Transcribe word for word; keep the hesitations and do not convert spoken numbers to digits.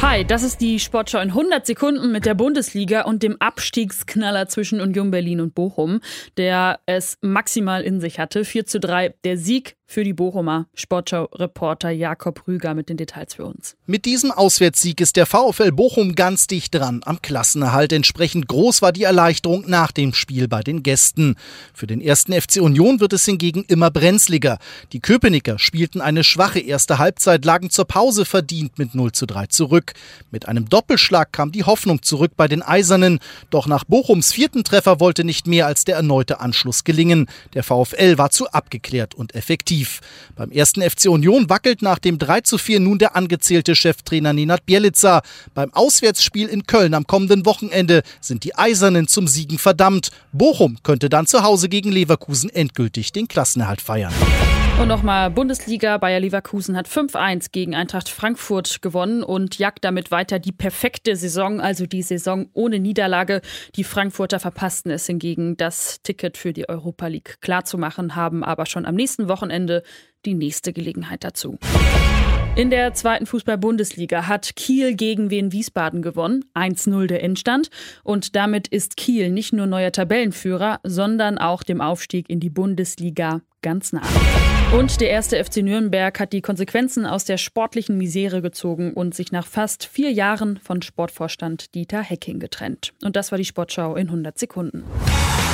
Hi, das ist die Sportschau in hundert Sekunden mit der Bundesliga und dem Abstiegsknaller zwischen Union Berlin und Bochum, der es maximal in sich hatte. vier zu drei, der Sieg für die Bochumer. Sportschau-Reporter Jakob Rüger mit den Details für uns. Mit diesem Auswärtssieg ist der VfL Bochum ganz dicht dran am Klassenerhalt. Entsprechend groß war die Erleichterung nach dem Spiel bei den Gästen. Für den ersten F C Union wird es hingegen immer brenzliger. Die Köpenicker spielten eine schwache erste Halbzeit, lagen zur Pause verdient mit null zu drei zurück. Mit einem Doppelschlag kam die Hoffnung zurück bei den Eisernen. Doch nach Bochums vierten Treffer wollte nicht mehr als der erneute Anschluss gelingen. Der VfL war zu abgeklärt und effektiv. Beim ersten F C Union wackelt nach dem drei zu vier nun der angezählte Cheftrainer Nenad Bjelica. Beim Auswärtsspiel in Köln am kommenden Wochenende sind die Eisernen zum Siegen verdammt. Bochum könnte dann zu Hause gegen Leverkusen endgültig den Klassenerhalt feiern. Und nochmal Bundesliga. Bayer Leverkusen hat fünf eins gegen Eintracht Frankfurt gewonnen und jagt damit weiter die perfekte Saison, also die Saison ohne Niederlage. Die Frankfurter verpassten es hingegen, das Ticket für die Europa League klarzumachen, haben aber schon am nächsten Wochenende die nächste Gelegenheit dazu. In der zweiten Fußball-Bundesliga hat Kiel gegen Wien Wiesbaden gewonnen. eins null der Endstand. Und damit ist Kiel nicht nur neuer Tabellenführer, sondern auch dem Aufstieg in die Bundesliga ganz nah. Und der erste F C Nürnberg hat die Konsequenzen aus der sportlichen Misere gezogen und sich nach fast vier Jahren von Sportvorstand Dieter Hecking getrennt. Und das war die Sportschau in hundert Sekunden.